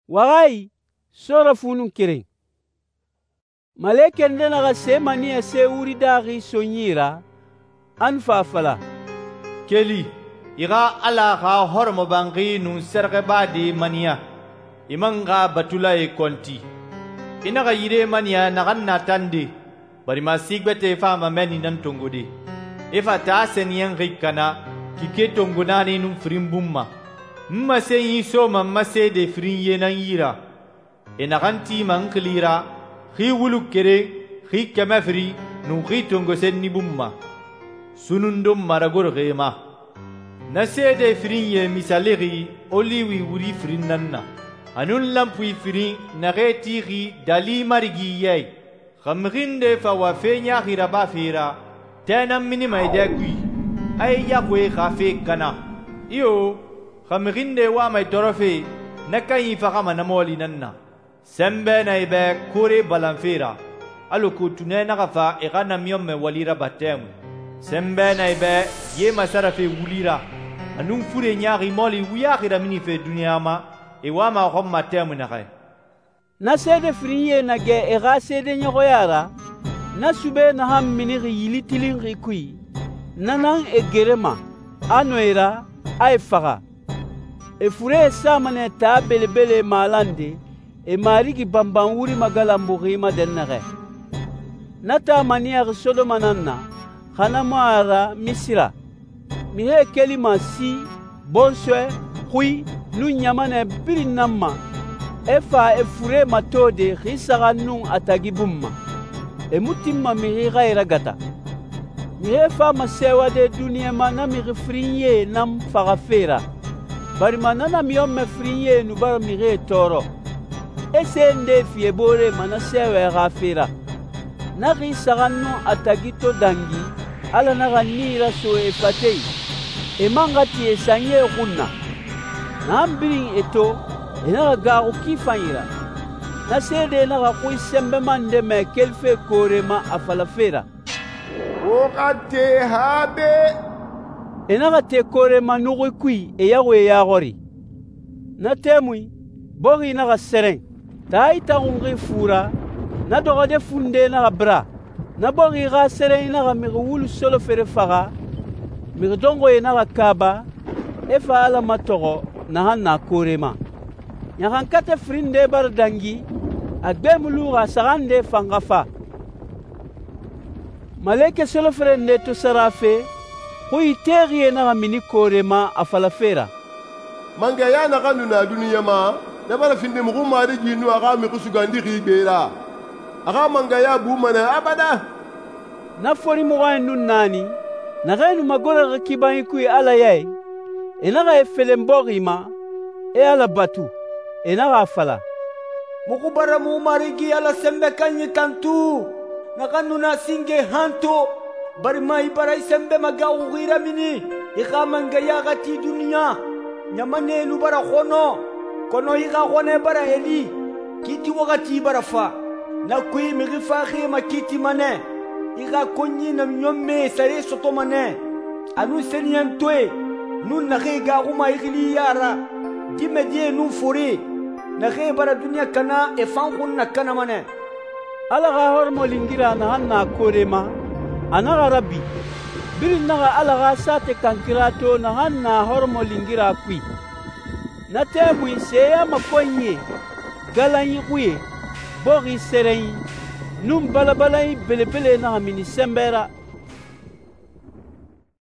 Wagai sora funun kiring. Maleken dena ga se mania se uri dagi sonyira an fafala. Keli iga ala ga hormo bangi nun serge badi mania imanga batula e konti ina ga yire mania na ganna tande bari ma sigbete fama meni nan tongodi ifa ta senien rikana kike tongona ni nun frimbumma mma se yi so mamma se de frinye nan yira ina ganti man klira khi wulu kere khi kamafri nun khi tongo sen ni bumma sunundum maragor gema na sede frinye misaleri oliwi wuri frinnanna anun lampui frin na retiri dali marigi yai khamrinde fa wafenya hiraba fira tena minima idagui ay yakwe khafe kana iyo khamrinde wa mai torofe nakai fa kama namoli nanna sembe na ibe kure balanfira aluku tunena gafa igana miyomme walira batem sembe na ibe ye masarafe wulira anun fure nyaari moli wiyakhira mini fe dunyama e wama homma temu na kay na sede friye na ge e ga sede nyoyara na sube na ham mini yili tilin rikui nanan e gerema anoira ay faga e fure samane ta belebele malande e marigi bamban wuri magalambu rima dennare nata mania sodomananna khana mara misira mihe kelima si bonswe hui nu nyamane birinamma efa e fure matode khisaga nun atagibumma e mutimma mihi gaira gata mihe fa masewa de dunia mana mihi frinye nam fagafera bari manana miyomme frinye nu bar mihi toro esende fie bore mana sewa gafera na khisaga nun atagito dangi ala na ganira so e fatei e mangati e sanye kunna na ambirin eto ina ga ukifanyira na sede na ga kuisembe mande me kelfe korema afalafera wakate habe ina ga te korema nugu kui e yawe ya gori na temui bogi na ga seren taita ngi fura na dogode funde na ga bra na bogi ga seren na ga mi wulu solo fere faga mi dongo ina ga kaba e fa ala matogo na hanna korema nyakan kate frinde bar dangi agbe mulu ga sagande fangafa maleke solo frende to sarafe ko iteri na ga mini korema afalafera manga ya na kanu na duniya ma da bara finde mu kuma da ginu aga mi kusugandi ribera aga manga ya bu mana abada na fori mo ga nunani na genu magora kibai ku ala yai ina ga felemborima e ala batu ina ga fala mukubara mu marigi ala sembe kanyi tantu na kanuna singe hanto bari mai barai sembe maga ugira mini ikamanga ya gati dunia nyamane nu bara kono iga khone bara eli kiti wakati bara fa na kui migifa khima kiti mane iga konyi na nyomme sare soto mane anu senyen toe nun na ga uma igli yara dimedie nun fori na bara dunia kana e fangun na kana mane ala ga hormo lingira na hanna korema ana rabbi birin na ala ga sate kankirato na hanna hormo lingira kui na tebu seya makonye galanyi kuye bogi serei num balabalai belebele na mini sembera